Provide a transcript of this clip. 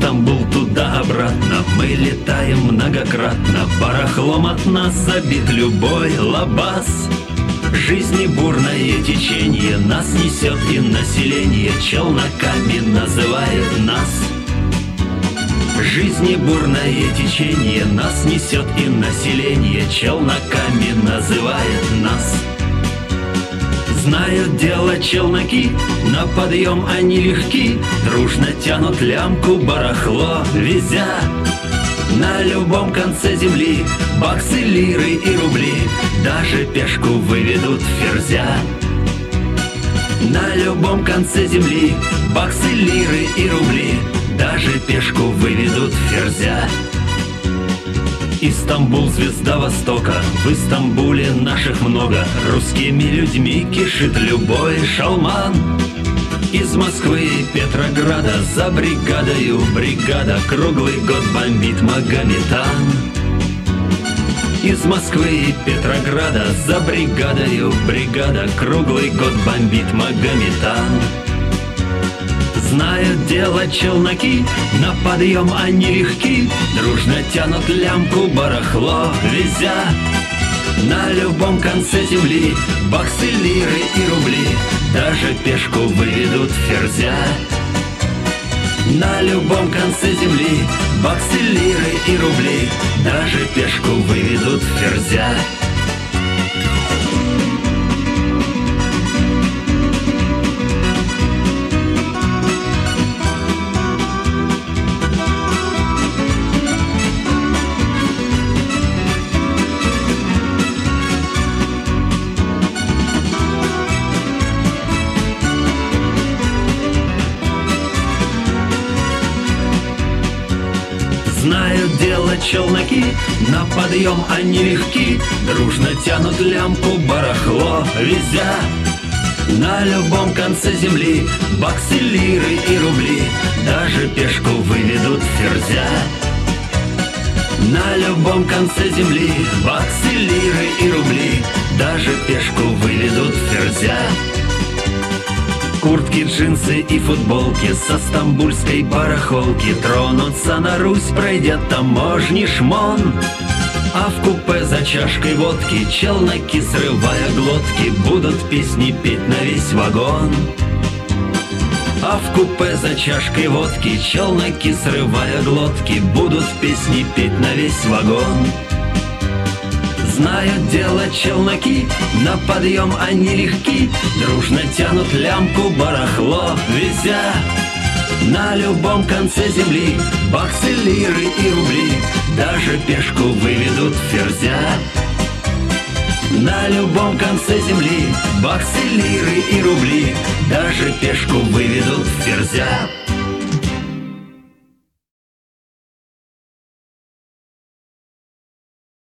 Стамбул туда-обратно мы летаем многократно. Барахлом от нас забит любой лабаз. Жизни бурное течение нас несет, и население челноками называет нас. Жизни бурное течение нас несет, и население челноками называет нас. Знают дело челноки, на подъем они легки, дружно тянут лямку барахло везя. На любом конце земли баксы, лиры и рубли даже пешку выведут ферзя. На любом конце земли баксы, лиры и рубли даже пешку выведут ферзя. Истамбул, звезда Востока, в Истамбуле наших много. Русскими людьми кишит любой шалман. Из Москвы и Петрограда за бригадою бригада круглый год бомбит Магометан. Из Москвы и Петрограда за бригадою бригада круглый год бомбит Магометан. Знают дело челноки, на подъем они легки, дружно тянут лямку барахло везя. На любом конце земли баксы, лиры и рубли даже пешку выведут ферзя. На любом конце земли баксы, лиры и рубли даже пешку выведут ферзя. Знают дело челноки, на подъем они легки, дружно тянут лямку барахло везя. На любом конце земли баксы, лиры и рубли даже пешку выведут ферзя. На любом конце земли баксы, лиры и рубли даже пешку выведут ферзя. Куртки, джинсы и футболки со стамбульской барахолки тронутся на Русь, пройдя таможни шмон. А в купе за чашкой водки челноки, срывая глотки, будут песни петь на весь вагон. А в купе за чашкой водки челноки, срывая глотки, будут песни петь на весь вагон. Знают дело челноки, на подъем они легки, дружно тянут лямку барахло везя. На любом конце земли баксы, лиры и рубли даже пешку выведут ферзя. На любом конце земли баксы, лиры и рубли даже пешку выведут ферзя.